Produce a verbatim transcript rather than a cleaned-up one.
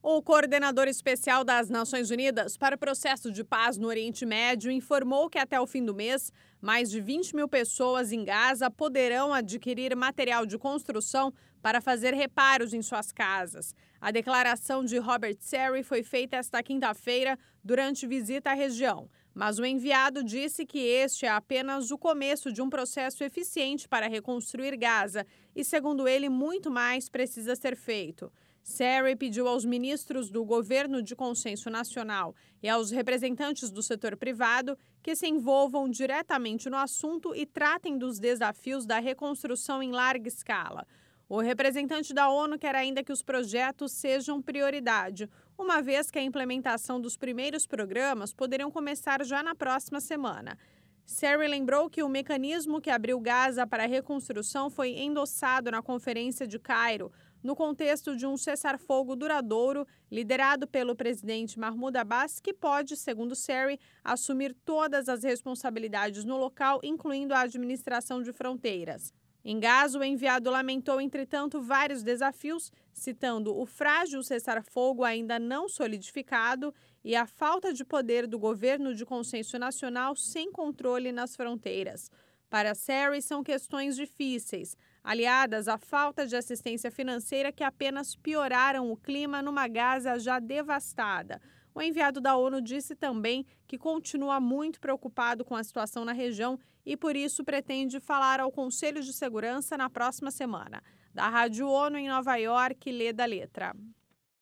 O coordenador especial das Nações Unidas para o processo de paz no Oriente Médio informou que até o fim do mês, mais de vinte mil pessoas em Gaza poderão adquirir material de construção para fazer reparos em suas casas. A declaração de Robert Serry foi feita esta quinta-feira durante visita à região, mas o enviado disse que este é apenas o começo de um processo eficiente para reconstruir Gaza e, segundo ele, muito mais precisa ser feito. Serry pediu aos ministros do Governo de Consenso Nacional e aos representantes do setor privado que se envolvam diretamente no assunto e tratem dos desafios da reconstrução em larga escala. O representante da ONU quer ainda que os projetos sejam prioridade, uma vez que a implementação dos primeiros programas poderão começar já na próxima semana. Serry lembrou que o mecanismo que abriu Gaza para a reconstrução foi endossado na Conferência de Cairo, no contexto de um cessar-fogo duradouro liderado pelo presidente Mahmoud Abbas, que pode, segundo Serry, assumir todas as responsabilidades no local, incluindo a administração de fronteiras. Em Gaza, o enviado lamentou, entretanto, vários desafios, citando o frágil cessar-fogo ainda não solidificado e a falta de poder do governo de consenso nacional sem controle nas fronteiras. Para Serry, são questões difíceis, aliadas à falta de assistência financeira que apenas pioraram o clima numa Gaza já devastada. O enviado da ONU disse também que continua muito preocupado com a situação na região e, por isso, pretende falar ao Conselho de Segurança na próxima semana. Da Rádio ONU em Nova York, Lê da Letra.